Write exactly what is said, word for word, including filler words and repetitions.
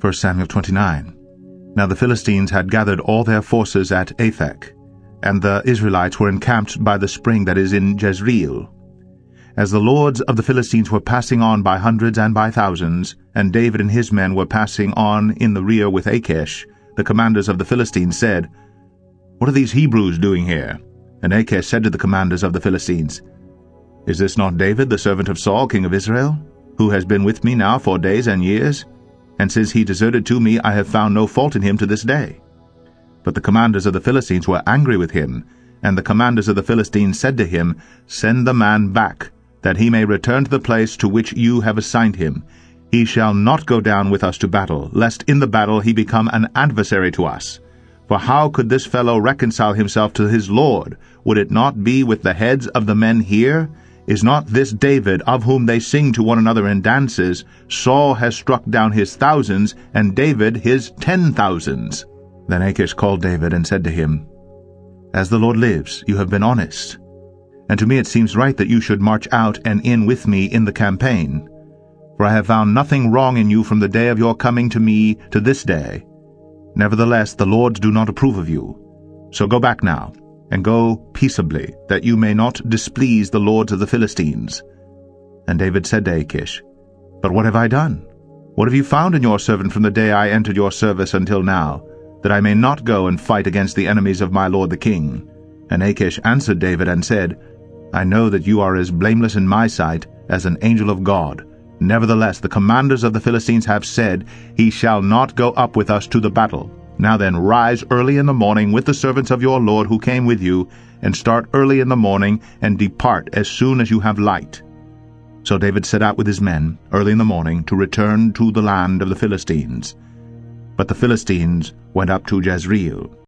First Samuel twenty-nine. Now the Philistines had gathered all their forces at Aphek, and the Israelites were encamped by the spring that is in Jezreel. As the lords of the Philistines were passing on by hundreds and by thousands, and David and his men were passing on in the rear with Achish, the commanders of the Philistines said, "What are these Hebrews doing here?" And Achish said to the commanders of the Philistines, "Is this not David, the servant of Saul, king of Israel, who has been with me now for days and years? And since he deserted to me, I have found no fault in him to this day." But the commanders of the Philistines were angry with him, and the commanders of the Philistines said to him, "Send the man back, that he may return to the place to which you have assigned him. He shall not go down with us to battle, lest in the battle he become an adversary to us. For how could this fellow reconcile himself to his Lord? Would it not be with the heads of the men here? Is not this David, of whom they sing to one another in dances, Saul has struck down his thousands, and David his ten thousands? Then Achish called David and said to him, "As the Lord lives, you have been honest. And to me it seems right that you should march out and in with me in the campaign. For I have found nothing wrong in you from the day of your coming to me to this day. Nevertheless, the lords do not approve of you. So go back now, and go peaceably, that you may not displease the lords of the Philistines." And David said to Achish, "But what have I done? What have you found in your servant from the day I entered your service until now, that I may not go and fight against the enemies of my lord the king?" And Achish answered David and said, "I know that you are as blameless in my sight as an angel of God. Nevertheless, the commanders of the Philistines have said, He shall not go up with us to the battle. Now then, rise early in the morning with the servants of your lord who came with you, and start early in the morning, and depart as soon as you have light." So David set out with his men early in the morning to return to the land of the Philistines. But the Philistines went up to Jezreel.